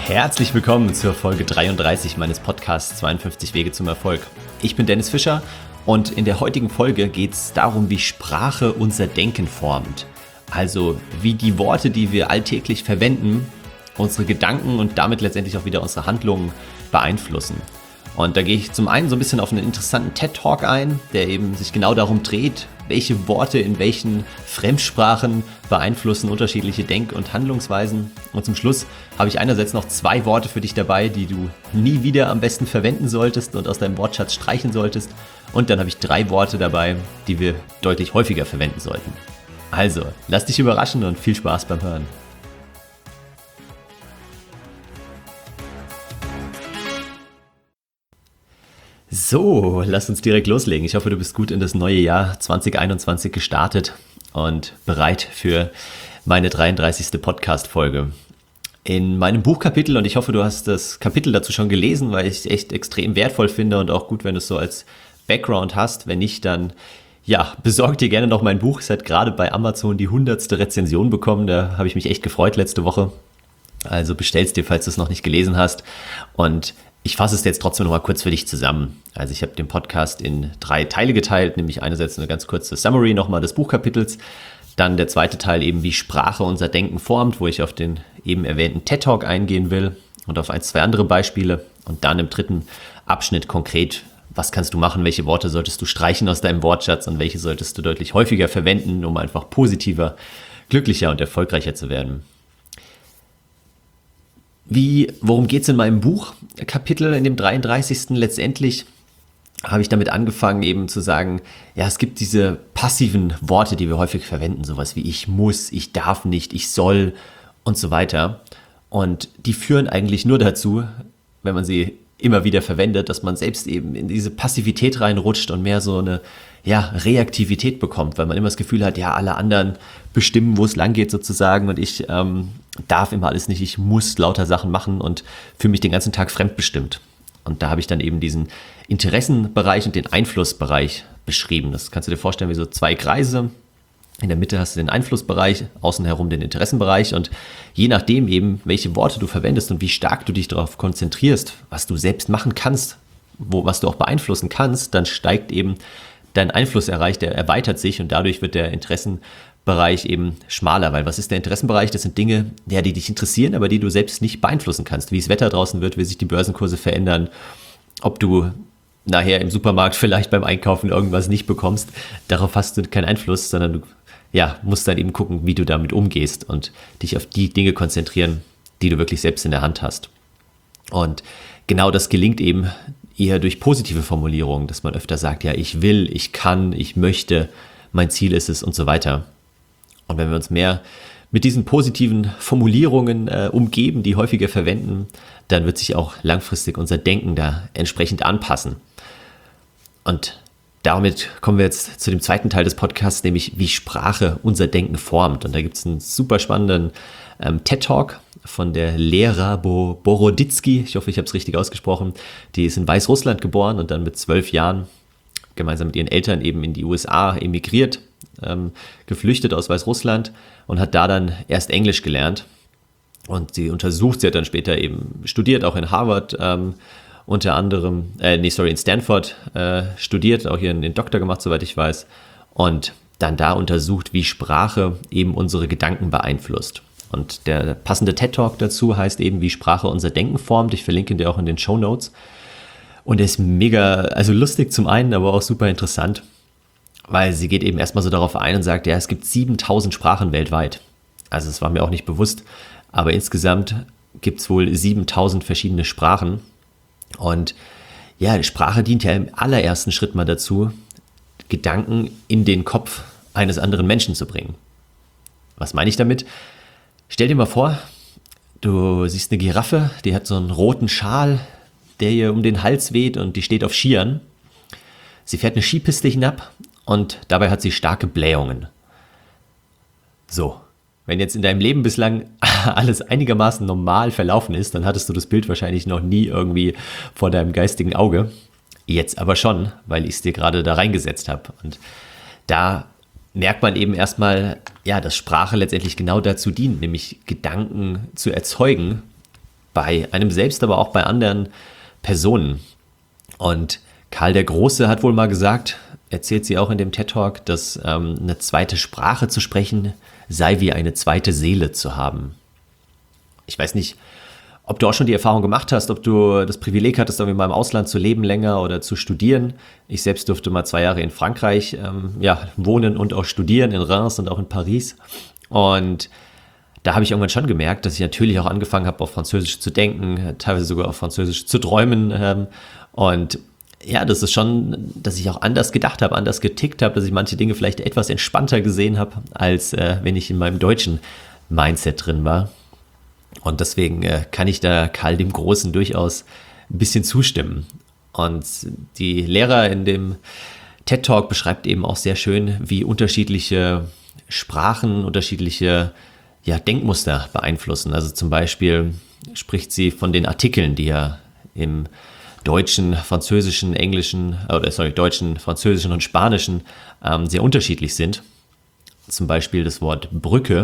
Herzlich willkommen zur Folge 33 meines Podcasts 52 Wege zum Erfolg. Ich bin Dennis Fischer und in der heutigen Folge geht es darum, wie Sprache unser Denken formt. Also wie die Worte, die wir alltäglich verwenden, unsere Gedanken und damit letztendlich auch wieder unsere Handlungen beeinflussen. Und da gehe ich zum einen so ein bisschen auf einen interessanten TED-Talk ein, der eben sich genau darum dreht, welche Worte in welchen Fremdsprachen beeinflussen unterschiedliche Denk- und Handlungsweisen. Und zum Schluss habe ich einerseits noch 2 Worte für dich dabei, die du nie wieder am besten verwenden solltest und aus deinem Wortschatz streichen solltest. Und dann habe ich 3 Worte dabei, die wir deutlich häufiger verwenden sollten. Also, lass dich überraschen und viel Spaß beim Hören. So, lass uns direkt loslegen. Ich hoffe, du bist gut in das neue Jahr 2021 gestartet und bereit für meine 33. Podcast-Folge. In meinem Buchkapitel, und ich hoffe, du hast das Kapitel dazu schon gelesen, weil ich es echt extrem wertvoll finde und auch gut, wenn du es so als Background hast. Wenn nicht, dann besorg dir gerne noch mein Buch. Es hat gerade bei Amazon die 100. Rezension bekommen. Da habe ich mich echt gefreut letzte Woche. Also bestell's dir, falls du es noch nicht gelesen hast. Und ich fasse es jetzt trotzdem noch mal kurz für dich zusammen. Also ich habe den Podcast in 3 Teile geteilt, nämlich einerseits eine ganz kurze Summary nochmal des Buchkapitels, dann der zweite Teil eben, wie Sprache unser Denken formt, wo ich auf den eben erwähnten TED-Talk eingehen will und auf 1, 2 andere Beispiele und dann im dritten Abschnitt konkret, was kannst du machen, welche Worte solltest du streichen aus deinem Wortschatz und welche solltest du deutlich häufiger verwenden, um einfach positiver, glücklicher und erfolgreicher zu werden. Worum geht es in meinem Buchkapitel, in dem 33. Letztendlich habe ich damit angefangen eben zu sagen, ja, es gibt diese passiven Worte, die wir häufig verwenden, sowas wie ich muss, ich darf nicht, ich soll und so weiter. Und die führen eigentlich nur dazu, wenn man sie immer wieder verwendet, dass man selbst eben in diese Passivität reinrutscht und mehr so eine Reaktivität bekommt, weil man immer das Gefühl hat, ja, alle anderen bestimmen, wo es lang geht sozusagen und ich darf immer alles nicht, ich muss lauter Sachen machen und fühle mich den ganzen Tag fremdbestimmt. Und da habe ich dann eben diesen Interessenbereich und den Einflussbereich beschrieben. Das kannst du dir vorstellen wie so 2 Kreise. In der Mitte hast du den Einflussbereich, außen herum den Interessenbereich und je nachdem eben, welche Worte du verwendest und wie stark du dich darauf konzentrierst, was du selbst machen kannst, was du auch beeinflussen kannst, dann steigt eben dein Einflusserreich, der erweitert sich und dadurch wird der Interessenbereich eben schmaler, weil was ist der Interessenbereich? Das sind Dinge, die dich interessieren, aber die du selbst nicht beeinflussen kannst. Wie das Wetter draußen wird, wie sich die Börsenkurse verändern, ob du nachher im Supermarkt vielleicht beim Einkaufen irgendwas nicht bekommst, darauf hast du keinen Einfluss, sondern du musst dann eben gucken, wie du damit umgehst und dich auf die Dinge konzentrieren, die du wirklich selbst in der Hand hast. Und genau das gelingt eben eher durch positive Formulierungen, dass man öfter sagt, ja, ich will, ich kann, ich möchte, mein Ziel ist es und so weiter. Und wenn wir uns mehr mit diesen positiven Formulierungen umgeben, die häufiger verwenden, dann wird sich auch langfristig unser Denken da entsprechend anpassen. Und damit kommen wir jetzt zu dem zweiten Teil des Podcasts, nämlich wie Sprache unser Denken formt. Und da gibt es einen super spannenden TED-Talk von der Lera Boroditsky, ich hoffe, ich habe es richtig ausgesprochen, die ist in Weißrussland geboren und dann mit 12 Jahren gemeinsam mit ihren Eltern eben in die USA emigriert, geflüchtet aus Weißrussland und hat da dann erst Englisch gelernt und sie hat dann später eben studiert, auch in Harvard unter anderem, in Stanford studiert, auch hier den Doktor gemacht, soweit ich weiß, und dann da untersucht, wie Sprache eben unsere Gedanken beeinflusst. Und der passende TED-Talk dazu heißt eben, wie Sprache unser Denken formt. Ich verlinke dir auch in den Shownotes. Und er ist mega, lustig zum einen, aber auch super interessant, weil sie geht eben erstmal so darauf ein und sagt, ja, es gibt 7000 Sprachen weltweit. Also es war mir auch nicht bewusst, aber insgesamt gibt es wohl 7000 verschiedene Sprachen. Und ja, Sprache dient ja im allerersten Schritt mal dazu, Gedanken in den Kopf eines anderen Menschen zu bringen. Was meine ich damit? Stell dir mal vor, du siehst eine Giraffe, die hat so einen roten Schal, der ihr um den Hals weht und die steht auf Skiern. Sie fährt eine Skipiste hinab und dabei hat sie starke Blähungen. So, wenn jetzt in deinem Leben bislang alles einigermaßen normal verlaufen ist, dann hattest du das Bild wahrscheinlich noch nie irgendwie vor deinem geistigen Auge. Jetzt aber schon, weil ich es dir gerade da reingesetzt habe. Und da merkt man eben erstmal, dass Sprache letztendlich genau dazu dient, nämlich Gedanken zu erzeugen bei einem selbst, aber auch bei anderen Personen. Und Karl der Große hat wohl mal gesagt, erzählt sie auch in dem TED-Talk, dass eine zweite Sprache zu sprechen sei wie eine zweite Seele zu haben. Ich weiß nicht, ob du auch schon die Erfahrung gemacht hast, ob du das Privileg hattest, irgendwie mal im Ausland zu leben länger oder zu studieren. Ich selbst durfte mal 2 Jahre in Frankreich wohnen und auch studieren, in Reims und auch in Paris. Und da habe ich irgendwann schon gemerkt, dass ich natürlich auch angefangen habe, auf Französisch zu denken, teilweise sogar auf Französisch zu träumen. Und ja, das ist schon, dass ich auch anders gedacht habe, anders getickt habe, dass ich manche Dinge vielleicht etwas entspannter gesehen habe, als wenn ich in meinem deutschen Mindset drin war. Und deswegen kann ich da Karl dem Großen durchaus ein bisschen zustimmen. Und die Lehrer in dem TED-Talk beschreibt eben auch sehr schön, wie unterschiedliche Sprachen, unterschiedliche Denkmuster beeinflussen. Also zum Beispiel spricht sie von den Artikeln, die ja im Deutschen, Französischen, Deutschen, Französischen und Spanischen sehr unterschiedlich sind. Zum Beispiel das Wort Brücke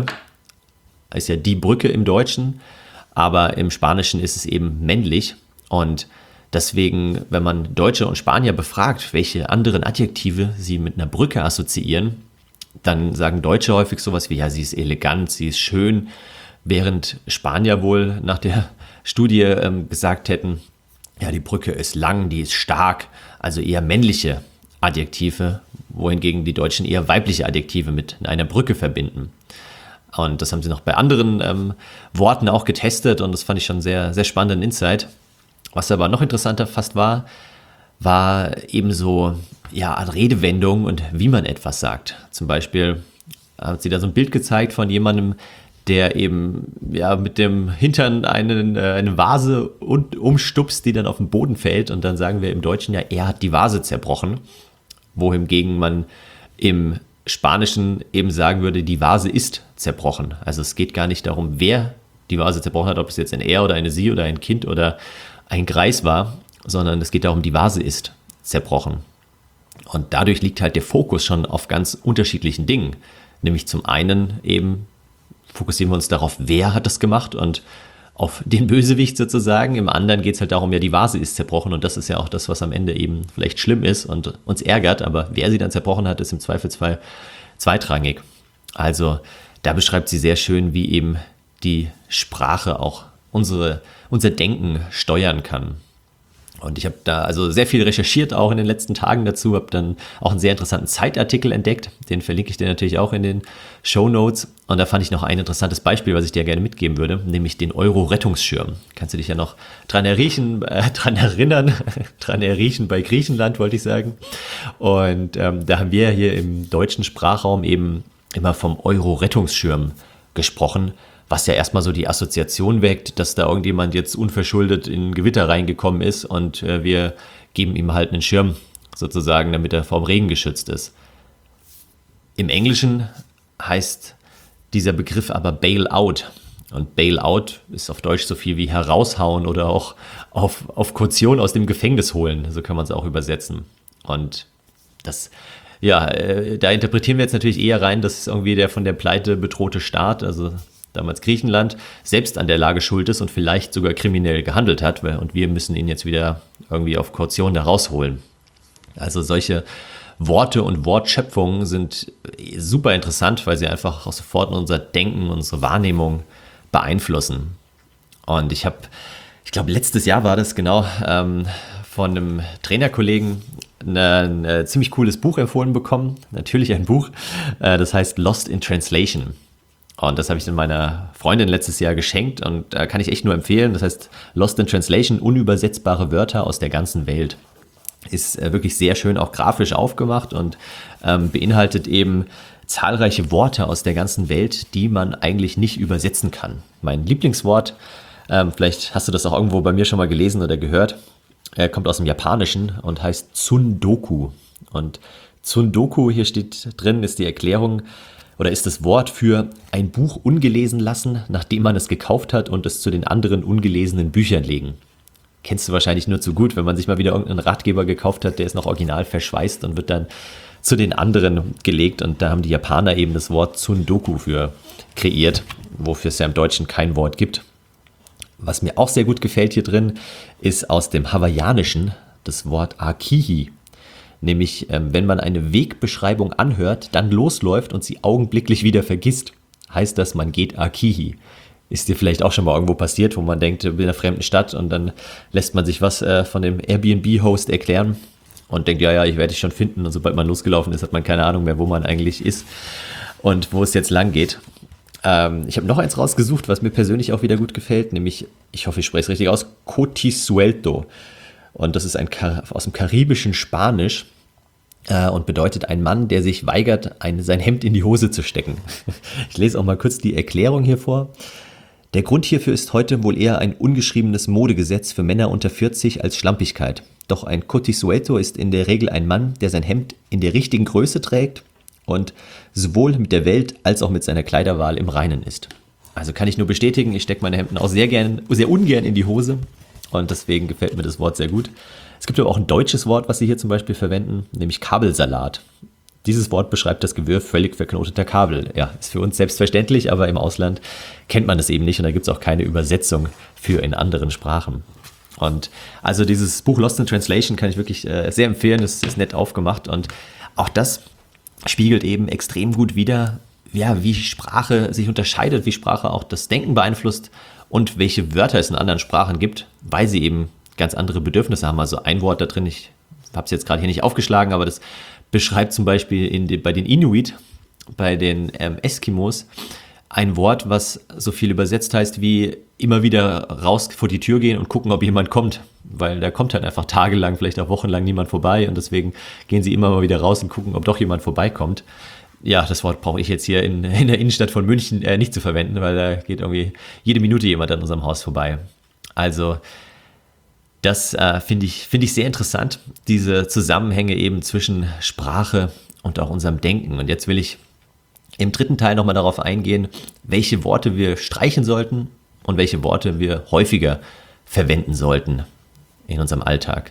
ist ja die Brücke im Deutschen, aber im Spanischen ist es eben männlich. Und deswegen, wenn man Deutsche und Spanier befragt, welche anderen Adjektive sie mit einer Brücke assoziieren, dann sagen Deutsche häufig sowas wie, ja, sie ist elegant, sie ist schön, während Spanier wohl nach der Studie gesagt hätten, ja, die Brücke ist lang, die ist stark, also eher männliche Adjektive, wohingegen die Deutschen eher weibliche Adjektive mit einer Brücke verbinden. Und das haben sie noch bei anderen Worten auch getestet und das fand ich schon sehr, sehr spannenden Insight. Was aber noch interessanter fast war eben so an Redewendungen und wie man etwas sagt. Zum Beispiel hat sie da so ein Bild gezeigt von jemandem, der eben mit dem Hintern eine Vase umstupst, die dann auf den Boden fällt. Und dann sagen wir im Deutschen er hat die Vase zerbrochen. Wohingegen man im Spanischen eben sagen würde, die Vase ist zerbrochen. Also es geht gar nicht darum, wer die Vase zerbrochen hat, ob es jetzt ein Er oder eine Sie oder ein Kind oder ein Greis war, sondern es geht darum, die Vase ist zerbrochen. Und dadurch liegt halt der Fokus schon auf ganz unterschiedlichen Dingen. Nämlich zum einen eben fokussieren wir uns darauf, wer hat das gemacht und auf den Bösewicht sozusagen. Im anderen geht es halt darum, die Vase ist zerbrochen und das ist ja auch das, was am Ende eben vielleicht schlimm ist und uns ärgert, aber wer sie dann zerbrochen hat, ist im Zweifelsfall zweitrangig. Also da beschreibt sie sehr schön, wie eben die Sprache auch unser Denken steuern kann. Und ich habe da also sehr viel recherchiert, auch in den letzten Tagen dazu, habe dann auch einen sehr interessanten Zeitartikel entdeckt, den verlinke ich dir natürlich auch in den Shownotes. Und da fand ich noch ein interessantes Beispiel, was ich dir gerne mitgeben würde, nämlich den Euro-Rettungsschirm. Kannst du dich ja noch dran erriechen bei Griechenland, wollte ich sagen. Und da haben wir hier im deutschen Sprachraum eben immer vom Euro-Rettungsschirm gesprochen, was ja erstmal so die Assoziation weckt, dass da irgendjemand jetzt unverschuldet in ein Gewitter reingekommen ist und wir geben ihm halt einen Schirm sozusagen, damit er vorm Regen geschützt ist. Im Englischen heißt dieser Begriff aber Bail-out. Und Bail-out ist auf Deutsch so viel wie heraushauen oder auch auf Kaution aus dem Gefängnis holen. So kann man es auch übersetzen. Und das, da interpretieren wir jetzt natürlich eher rein, dass irgendwie der von der Pleite bedrohte Staat, also damals Griechenland, selbst an der Lage schuld ist und vielleicht sogar kriminell gehandelt hat und wir müssen ihn jetzt wieder irgendwie auf Kaution da rausholen. Also solche Worte und Wortschöpfungen sind super interessant, weil sie einfach auch sofort unser Denken, unsere Wahrnehmung beeinflussen. Und ich glaube letztes Jahr war das genau, von einem Trainerkollegen ein ziemlich cooles Buch empfohlen bekommen. Natürlich ein Buch, das heißt Lost in Translation. Und das habe ich dann meiner Freundin letztes Jahr geschenkt und da kann ich echt nur empfehlen. Das heißt Lost in Translation, unübersetzbare Wörter aus der ganzen Welt. Ist wirklich sehr schön auch grafisch aufgemacht und beinhaltet eben zahlreiche Worte aus der ganzen Welt, die man eigentlich nicht übersetzen kann. Mein Lieblingswort, vielleicht hast du das auch irgendwo bei mir schon mal gelesen oder gehört, kommt aus dem Japanischen und heißt Tsundoku. Und Tsundoku, hier steht drin, ist die Erklärung, oder ist das Wort für ein Buch ungelesen lassen, nachdem man es gekauft hat und es zu den anderen ungelesenen Büchern legen. Kennst du wahrscheinlich nur zu gut, wenn man sich mal wieder irgendeinen Ratgeber gekauft hat, der ist noch original verschweißt und wird dann zu den anderen gelegt. Und da haben die Japaner eben das Wort Tsundoku für kreiert, wofür es ja im Deutschen kein Wort gibt. Was mir auch sehr gut gefällt hier drin, ist aus dem Hawaiianischen das Wort Akihi. Nämlich, wenn man eine Wegbeschreibung anhört, dann losläuft und sie augenblicklich wieder vergisst, heißt das, man geht Akihi. Ist dir vielleicht auch schon mal irgendwo passiert, wo man denkt, ich bin in einer fremden Stadt und dann lässt man sich was von dem Airbnb-Host erklären und denkt, ja, ich werde dich schon finden. Und sobald man losgelaufen ist, hat man keine Ahnung mehr, wo man eigentlich ist und wo es jetzt lang geht. Ich habe noch eins rausgesucht, was mir persönlich auch wieder gut gefällt, nämlich, ich hoffe, ich spreche es richtig aus, Cotisuelto. Und das ist aus dem karibischen Spanisch und bedeutet ein Mann, der sich weigert, sein Hemd in die Hose zu stecken. Ich lese auch mal kurz die Erklärung hier vor. Der Grund hierfür ist heute wohl eher ein ungeschriebenes Modegesetz für Männer unter 40 als Schlampigkeit. Doch ein Cotisuelto ist in der Regel ein Mann, der sein Hemd in der richtigen Größe trägt und sowohl mit der Welt als auch mit seiner Kleiderwahl im Reinen ist. Also kann ich nur bestätigen, ich stecke meine Hemden auch sehr ungern in die Hose. Und deswegen gefällt mir das Wort sehr gut. Es gibt aber auch ein deutsches Wort, was sie hier zum Beispiel verwenden, nämlich Kabelsalat. Dieses Wort beschreibt das Gewirr völlig verknoteter Kabel. Ja, ist für uns selbstverständlich, aber im Ausland kennt man es eben nicht und da gibt es auch keine Übersetzung für in anderen Sprachen. Und also dieses Buch Lost in Translation kann ich wirklich sehr empfehlen. Es ist nett aufgemacht und auch das spiegelt eben extrem gut wider, ja, wie Sprache sich unterscheidet, wie Sprache auch das Denken beeinflusst und welche Wörter es in anderen Sprachen gibt, weil sie eben ganz andere Bedürfnisse haben. Also ein Wort da drin, ich habe es jetzt gerade hier nicht aufgeschlagen, aber das beschreibt zum Beispiel bei den Inuit, bei den Eskimos, ein Wort, was so viel übersetzt heißt wie immer wieder raus vor die Tür gehen und gucken, ob jemand kommt. Weil da kommt halt einfach tagelang, vielleicht auch wochenlang niemand vorbei und deswegen gehen sie immer mal wieder raus und gucken, ob doch jemand vorbeikommt. Ja, das Wort brauche ich jetzt hier in der Innenstadt von München nicht zu verwenden, weil da geht irgendwie jede Minute jemand an unserem Haus vorbei. Also das finde ich sehr interessant, diese Zusammenhänge eben zwischen Sprache und auch unserem Denken. Und jetzt will ich im dritten Teil nochmal darauf eingehen, welche Worte wir streichen sollten und welche Worte wir häufiger verwenden sollten in unserem Alltag.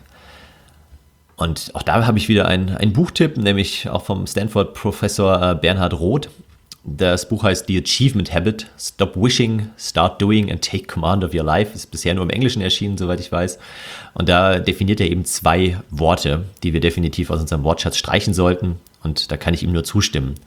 Und auch da habe ich wieder einen Buchtipp, nämlich auch vom Stanford-Professor Bernhard Roth. Das Buch heißt The Achievement Habit, Stop Wishing, Start Doing and Take Command of Your Life. Ist bisher nur im Englischen erschienen, soweit ich weiß. Und da definiert er eben 2 Worte, die wir definitiv aus unserem Wortschatz streichen sollten. Und da kann ich ihm nur zustimmen.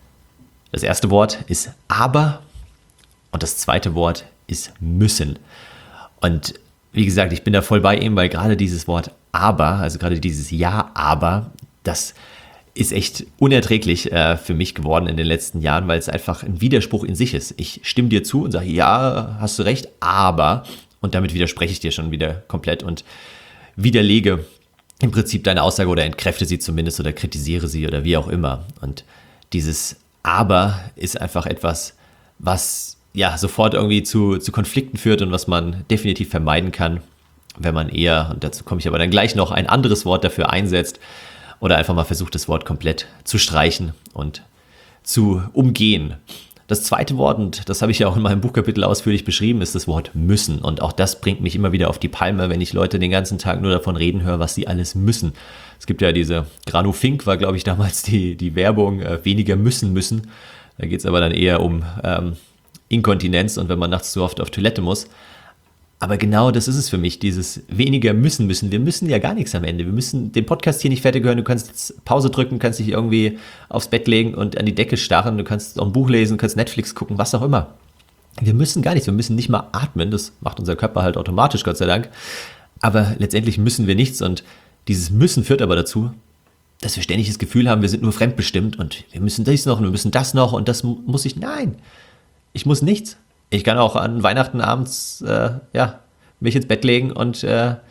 Das erste Wort ist aber und das zweite Wort ist müssen. Und wie gesagt, ich bin da voll bei ihm, weil gerade dieses Wort aber, also gerade dieses Ja, aber, das ist echt unerträglich für mich geworden in den letzten Jahren, weil es einfach ein Widerspruch in sich ist. Ich stimme dir zu und sage, ja, hast du recht, aber, und damit widerspreche ich dir schon wieder komplett und widerlege im Prinzip deine Aussage oder entkräfte sie zumindest oder kritisiere sie oder wie auch immer. Und dieses aber ist einfach etwas, was ja sofort irgendwie zu Konflikten führt und was man definitiv vermeiden kann, wenn man eher, und dazu komme ich aber dann gleich noch, ein anderes Wort dafür einsetzt oder einfach mal versucht, das Wort komplett zu streichen und zu umgehen. Das zweite Wort, und das habe ich ja auch in meinem Buchkapitel ausführlich beschrieben, ist das Wort müssen. Und auch das bringt mich immer wieder auf die Palme, wenn ich Leute den ganzen Tag nur davon reden höre, was sie alles müssen. Es gibt ja diese, Grano Fink war, glaube ich, damals die Werbung, weniger müssen. Da geht es aber dann eher um Inkontinenz und wenn man nachts zu oft auf Toilette muss. Aber genau das ist es für mich, dieses weniger müssen. Wir müssen ja gar nichts am Ende. Wir müssen den Podcast hier nicht fertig hören. Du kannst jetzt Pause drücken, kannst dich irgendwie aufs Bett legen und an die Decke starren. Du kannst auch ein Buch lesen, kannst Netflix gucken, was auch immer. Wir müssen gar nichts. Wir müssen nicht mal atmen. Das macht unser Körper halt automatisch, Gott sei Dank. Aber letztendlich müssen wir nichts. Und dieses Müssen führt aber dazu, dass wir ständig das Gefühl haben, wir sind nur fremdbestimmt und wir müssen dies noch und wir müssen das noch und das muss ich. Nein, ich muss nichts. Ich kann auch an Weihnachten abends mich ins Bett legen und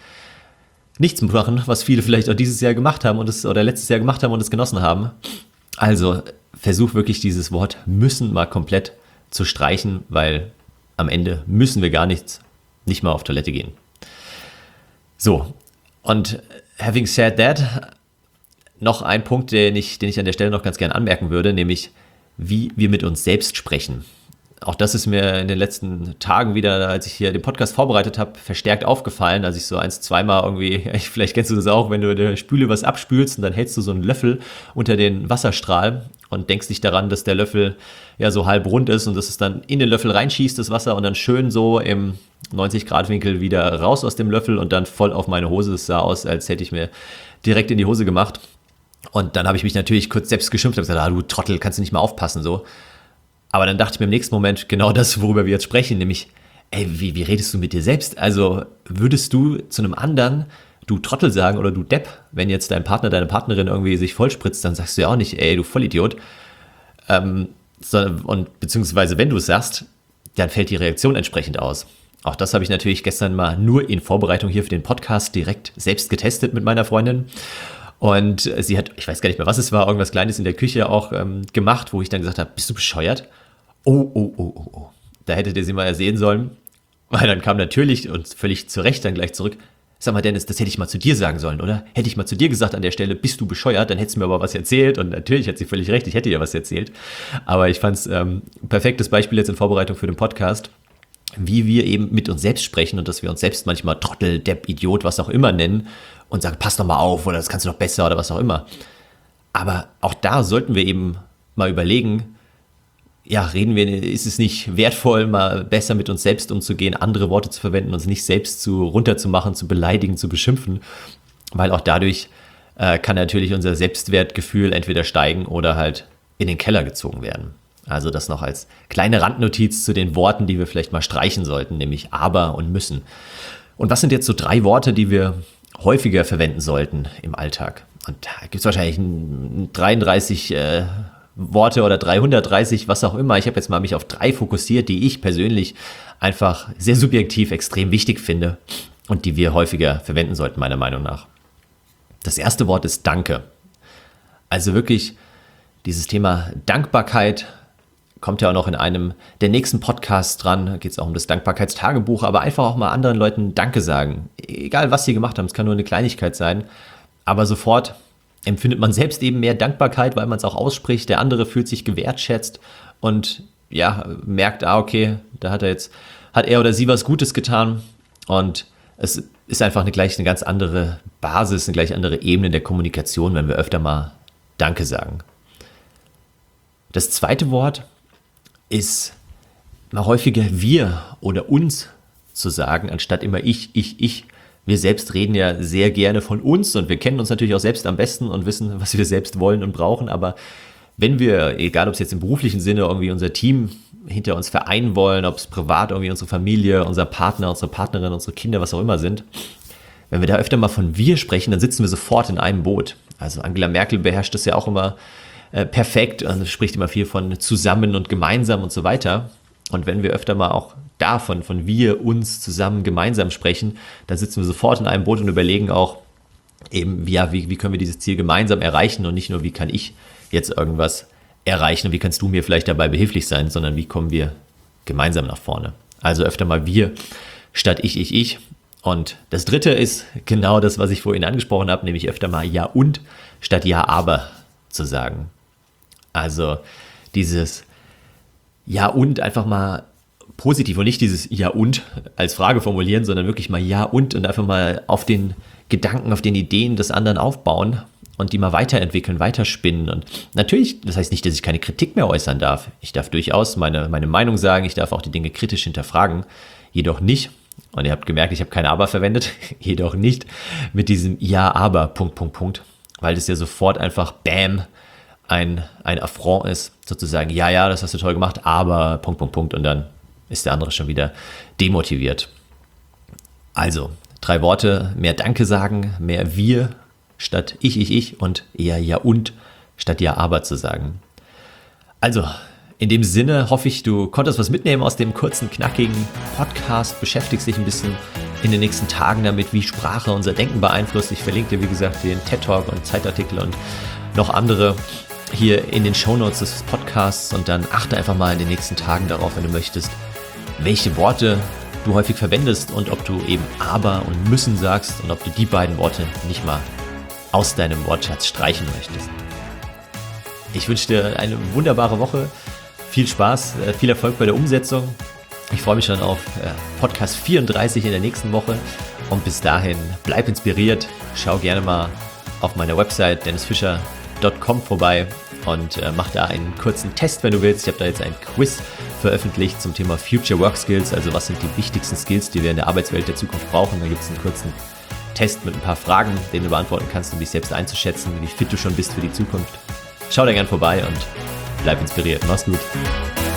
nichts machen, was viele vielleicht auch dieses Jahr gemacht haben oder letztes Jahr gemacht haben und es genossen haben. Also versuch wirklich dieses Wort müssen mal komplett zu streichen, weil am Ende müssen wir gar nichts, nicht mal auf Toilette gehen. So, und having said that, noch ein Punkt, den ich an der Stelle noch ganz gerne anmerken würde, nämlich wie wir mit uns selbst sprechen. Auch das ist mir in den letzten Tagen wieder, als ich hier den Podcast vorbereitet habe, verstärkt aufgefallen, als ich so 1-2 Mal irgendwie, vielleicht kennst du das auch, wenn du in der Spüle was abspülst und dann hältst du so einen Löffel unter den Wasserstrahl und denkst nicht daran, dass der Löffel ja so halb rund ist und dass es dann in den Löffel reinschießt, das Wasser, und dann schön so im 90-Grad-Winkel wieder raus aus dem Löffel und dann voll auf meine Hose. Es sah aus, als hätte ich mir direkt in die Hose gemacht. Und dann habe ich mich natürlich kurz selbst geschimpft und gesagt, du Trottel, kannst du nicht mal aufpassen, so. Aber dann dachte ich mir im nächsten Moment genau das, worüber wir jetzt sprechen, nämlich, wie redest du mit dir selbst? Also würdest du zu einem anderen du Trottel sagen oder du Depp, wenn jetzt dein Partner, deine Partnerin irgendwie sich vollspritzt, dann sagst du ja auch nicht, du Vollidiot. Und beziehungsweise wenn du es sagst, dann fällt die Reaktion entsprechend aus. Auch das habe ich natürlich gestern mal nur in Vorbereitung hier für den Podcast direkt selbst getestet mit meiner Freundin. Und sie hat, ich weiß gar nicht mehr, was es war, irgendwas Kleines in der Küche auch gemacht, wo ich dann gesagt habe, bist du bescheuert? Oh. Da hättet ihr sie mal sehen sollen. Weil dann kam natürlich und völlig zu Recht dann gleich zurück, sag mal Dennis, das hätte ich mal zu dir sagen sollen, oder? Hätte ich mal zu dir gesagt an der Stelle, bist du bescheuert, dann hättest du mir aber was erzählt. Und natürlich hat sie völlig recht, ich hätte ihr was erzählt. Aber ich fand es perfektes Beispiel jetzt in Vorbereitung für den Podcast, wie wir eben mit uns selbst sprechen und dass wir uns selbst manchmal Trottel, Depp, Idiot, was auch immer nennen und sagen, pass doch mal auf oder das kannst du doch besser oder was auch immer. Aber auch da sollten wir eben mal überlegen, ist es nicht wertvoll, mal besser mit uns selbst umzugehen, andere Worte zu verwenden, uns nicht selbst runterzumachen, zu beleidigen, zu beschimpfen, weil auch dadurch kann natürlich unser Selbstwertgefühl entweder steigen oder halt in den Keller gezogen werden. Also das noch als kleine Randnotiz zu den Worten, die wir vielleicht mal streichen sollten, nämlich aber und müssen. Und was sind jetzt so 3 Worte, die wir häufiger verwenden sollten im Alltag? Und da gibt es wahrscheinlich 33 Worte oder 330, was auch immer. Ich habe jetzt mal mich auf 3 fokussiert, die ich persönlich einfach sehr subjektiv extrem wichtig finde und die wir häufiger verwenden sollten, meiner Meinung nach. Das erste Wort ist Danke. Also wirklich dieses Thema Dankbarkeit kommt ja auch noch in einem der nächsten Podcasts dran. Da geht es auch um das Dankbarkeitstagebuch, aber einfach auch mal anderen Leuten Danke sagen. Egal, was sie gemacht haben, es kann nur eine Kleinigkeit sein, aber sofort empfindet man selbst eben mehr Dankbarkeit, weil man es auch ausspricht. Der andere fühlt sich gewertschätzt und merkt, okay, da hat er oder sie was Gutes getan. Und es ist einfach eine ganz andere Basis, eine gleich andere Ebene der Kommunikation, wenn wir öfter mal Danke sagen. Das zweite Wort ist mal häufiger wir oder uns zu sagen, anstatt immer ich. Wir selbst reden ja sehr gerne von uns und wir kennen uns natürlich auch selbst am besten und wissen, was wir selbst wollen und brauchen. Aber wenn wir, egal ob es jetzt im beruflichen Sinne irgendwie unser Team hinter uns vereinen wollen, ob es privat irgendwie unsere Familie, unser Partner, unsere Partnerin, unsere Kinder, was auch immer sind, wenn wir da öfter mal von wir sprechen, dann sitzen wir sofort in einem Boot. Also Angela Merkel beherrscht das ja auch immer perfekt und spricht immer viel von zusammen und gemeinsam und so weiter. Und wenn wir öfter mal auch davon, von wir, uns zusammen, gemeinsam sprechen, dann sitzen wir sofort in einem Boot und überlegen auch eben, wie können wir dieses Ziel gemeinsam erreichen und nicht nur, wie kann ich jetzt irgendwas erreichen und wie kannst du mir vielleicht dabei behilflich sein, sondern wie kommen wir gemeinsam nach vorne. Also öfter mal wir statt ich. Und das dritte ist genau das, was ich vorhin angesprochen habe, nämlich öfter mal ja und statt ja aber zu sagen. Also dieses ja und einfach mal positiv und nicht dieses ja und als Frage formulieren, sondern wirklich mal ja und einfach mal auf den Gedanken, auf den Ideen des anderen aufbauen und die mal weiterentwickeln, weiterspinnen. Und natürlich, das heißt nicht, dass ich keine Kritik mehr äußern darf. Ich darf durchaus meine Meinung sagen, ich darf auch die Dinge kritisch hinterfragen, jedoch nicht, und ihr habt gemerkt, ich habe kein Aber verwendet, jedoch nicht mit diesem ja, aber, .. weil das ja sofort einfach bam, ein Affront ist, sozusagen, ja, das hast du toll gemacht, aber ... und dann ist der andere schon wieder demotiviert. Also, 3 Worte, mehr Danke sagen, mehr wir statt ich und eher ja und statt ja aber zu sagen. Also, in dem Sinne hoffe ich, du konntest was mitnehmen aus dem kurzen, knackigen Podcast, beschäftigst dich ein bisschen in den nächsten Tagen damit, wie Sprache unser Denken beeinflusst. Ich verlinke dir, wie gesagt, den TED-Talk und Zeitartikel und noch andere hier in den Shownotes des Podcasts und dann achte einfach mal in den nächsten Tagen darauf, wenn du möchtest, welche Worte du häufig verwendest und ob du eben aber und müssen sagst und ob du die beiden Worte nicht mal aus deinem Wortschatz streichen möchtest. Ich wünsche dir eine wunderbare Woche, viel Spaß, viel Erfolg bei der Umsetzung. Ich freue mich schon auf Podcast 34 in der nächsten Woche und bis dahin bleib inspiriert, schau gerne mal auf meiner Website dennisfischer.com vorbei und mach da einen kurzen Test, wenn du willst. Ich habe da jetzt ein Quiz veröffentlicht zum Thema Future Work Skills, also was sind die wichtigsten Skills, die wir in der Arbeitswelt der Zukunft brauchen. Da gibt es einen kurzen Test mit ein paar Fragen, den du beantworten kannst, um dich selbst einzuschätzen, wie fit du schon bist für die Zukunft. Schau da gern vorbei und bleib inspiriert. Mach's gut.